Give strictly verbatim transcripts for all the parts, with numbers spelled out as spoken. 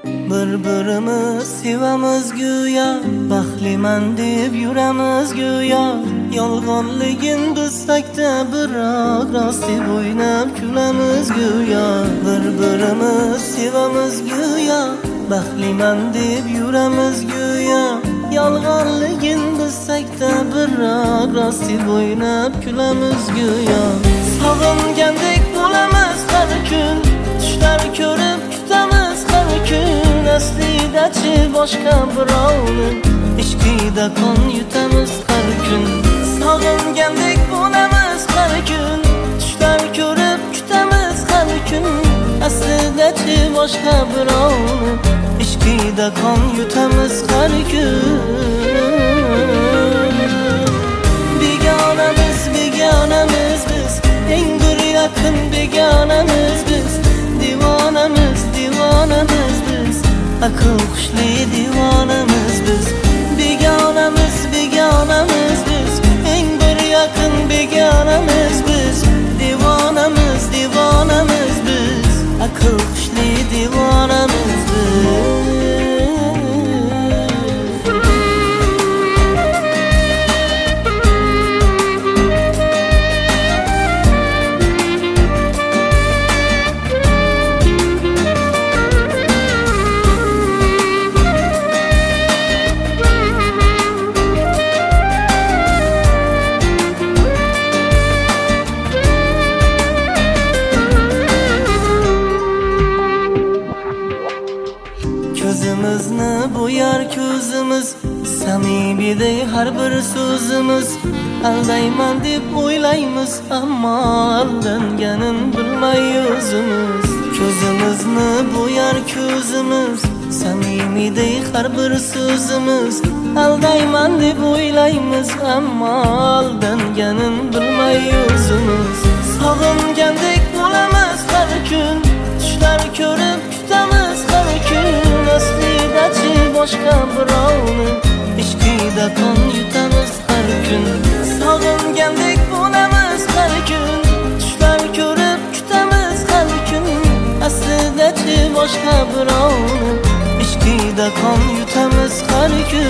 Bir-birimiz sevamiz go'yo, baxtliman deb yuramiz go'yo. Yolg'onligin bilsak-da biroq rost deb o'ynab kulamiz go'yo. Bir-birimiz sevamiz go'yo, baxtliman deb yuramiz go'yo. Yolg'onligin bilsak-da biroq rost deb o'ynab kulamiz go'yo. Sog'ingandek bo'lamiz har kun, tushlar ko'rib kutamiz har kun. Aslida-chi boshqa birovni ishqida qon yutamiz har kun. Sog'ingandek bo'lamiz har kun, tushlar ko'rib kutamiz har kun. Aslida-chi boshqa birovni ishqida qon yutamiz har kun. Begonamiz, begonamiz biz, eng bir yaqin begonamiz biz. Divonamiz, divonamiz biz, aql hushli divonamiz biz. Begonamiz, begonamiz biz, eng bir yaqin begonamiz biz. Divonamiz, divonamiz biz, aql hushli divonamiz biz. Ko'zimizni bo'yar ko'zimiz, samimiydek har bir so'zimiz. Aldayman deb o'ylaymiz, ammo aldanganin bilmay o'zimiz. Ko'zimizni bo'yar ko'zimiz, samimiydek har bir so'zimiz. Aldayman deb o'ylaymiz, ammo aldanganin bilmay o'zimiz. Sog'ingandek bo'lamiz har kun, tushlar ko'rib kutamiz har kun. Aslida-chi boshqa birovni ishqida qon yutamiz har kun. Sog'ingandek bo'lamiz har kun, tushlar ko'rib kutamiz har kun. Aslida-chi boshqa birovni ishqida qon yutamiz har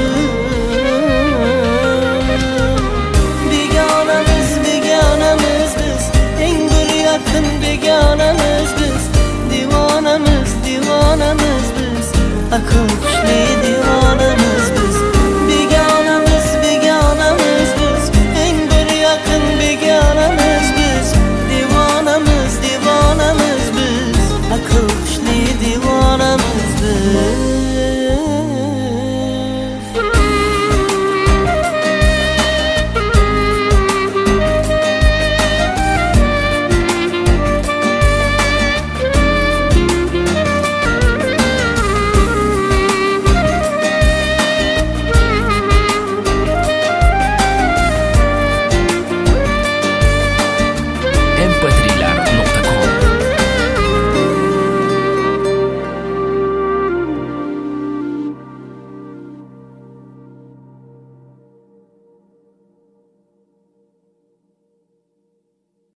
kun. Begonamiz, begonamiz biz, eng bir yaqin begonamiz biz. Divonamiz, divonamiz biz, aql hushli